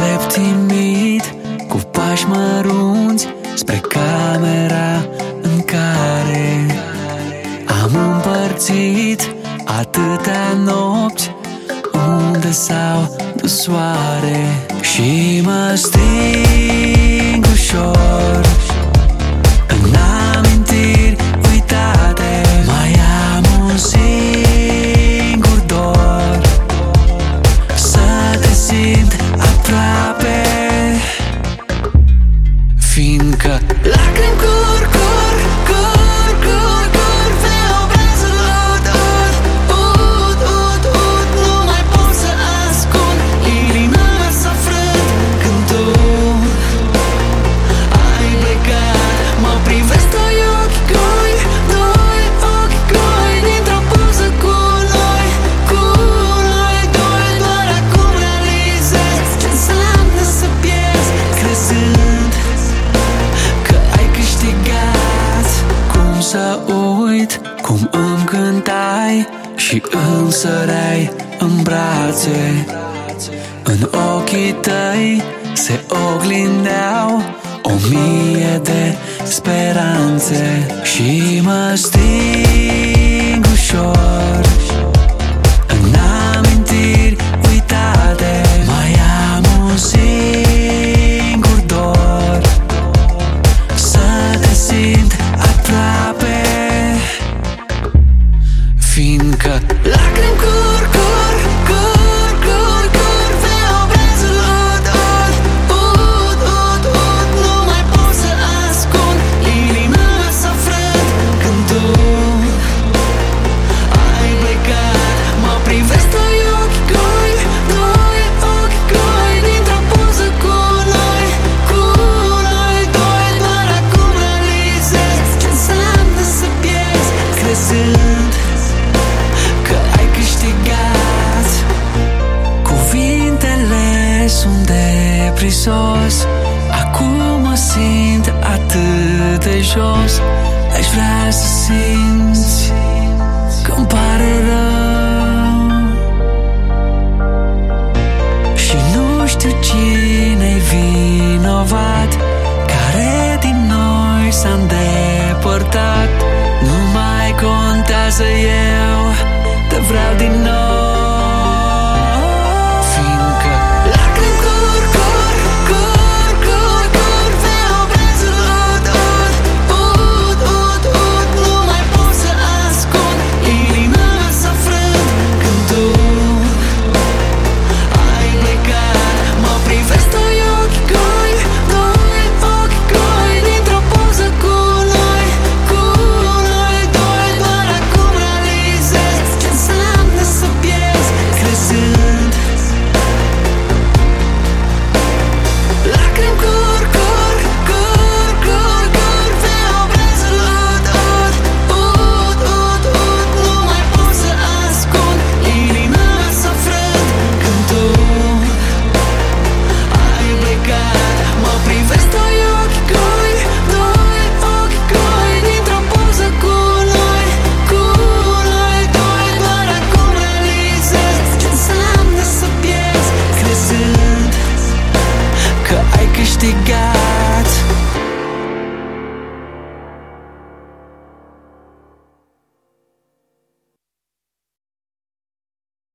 Alerg timid, cu pași mărunți, spre camera în care am împărțit atâtea nopți, unde s-au dus soare. Și mă sting ușor în amintiri uitate. Mai am un singur dor, să te simt aproape, fiindcă lacrimi curg, curg, curg, curg, curg pe obrazul ud, ud, ud, ud, ud. Nu mai pot să ascund, inima mea s-a frânt când tu ai plecat. Mă privesc doi ochi goi, doi ochi goi, dintr-o poză cu noi, doi. Doar acum realizez ce înseamnă să pierzi, crezând că ai câștigat. Cum să uit cum îmi cântai și îmi săreai în brațe. În ochii tăi se oglindeau 1000 de speranțe. Și mă sting ușor în amintiri uitate. Mai am un singur dor, să te simt aproape, fiindcă lacrimi curg, curg, curg, curg, curg pe obrazul ud, ud, ud, ud. Nu mai pot să ascund, inima mea s-a frânt când tu ai plecat. Mă privesc doi ochi goi, doi ochi goi, dintr-o poză cu noi, doi. Doar acum realizez ce înseamnă să pierzi, crezând că ai câștigat. Cuvintele sunt de prisos, acum mă simt atât de jos. Aș vrea să simți că-mi pare rău și nu știu cine-i vinovat, care din noi s-a îndepărtat. Nu mai contează, eu te vreau din